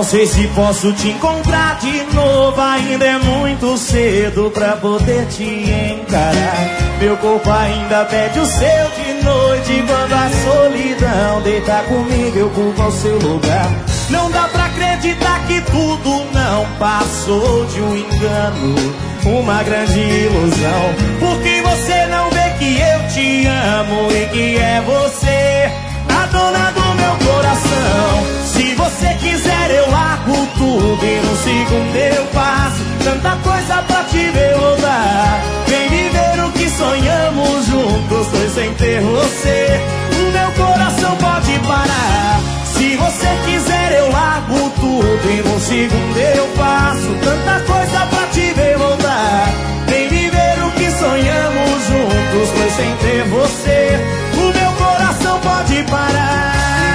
sei se posso te encontrar de novo. Ainda é muito cedo pra poder te encarar. Meu corpo ainda pede o seu de noite. Quando a solidão deitar comigo, eu culpo ao seu lugar. Não dá pra acreditar que tudo não passou de um engano, uma grande ilusão. Porque você não vê que eu te amo e que é você a dona do meu coração. Se você quiser eu largo tudo e no segundo eu faço tanta coisa pra te ver voltar. Vem viver o que sonhamos juntos, dois sem ter você. O meu coração pode parar. Se você quiser eu largo tudo e no segundo eu faço tanta coisa pra te ver voltar. Vem viver o que sonhamos juntos, pois sem ter você o meu coração pode parar.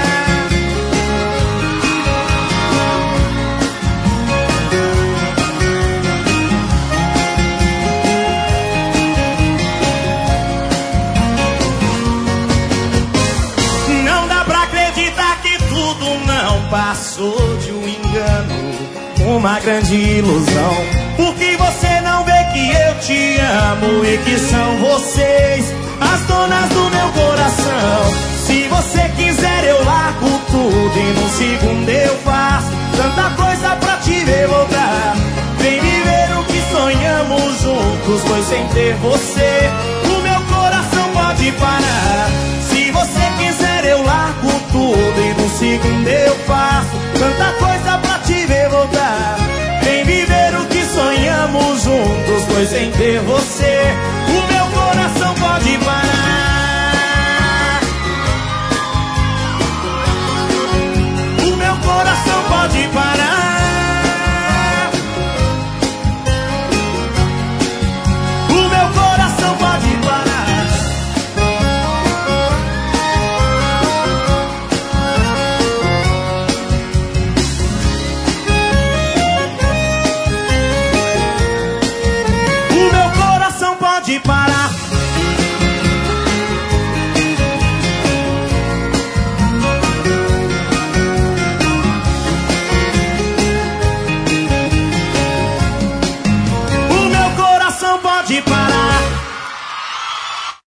Não dá pra acreditar que tudo não passou de um engano, uma grande ilusão. Porque você não vê que eu te amo e que são vocês as donas do meu coração. Se você quiser eu largo tudo e no segundo eu faço tanta coisa pra te ver voltar. Vem viver o que sonhamos juntos, pois sem ter você o meu coração pode parar. Se você quiser eu largo tudo e no segundo eu faço tanta coisa pra te ver voltar. Vem viver o que sonhamos juntos, pois sem ter você o meu coração pode parar. O meu coração pode parar. O meu coração pode parar. Pode parar. O meu coração pode parar.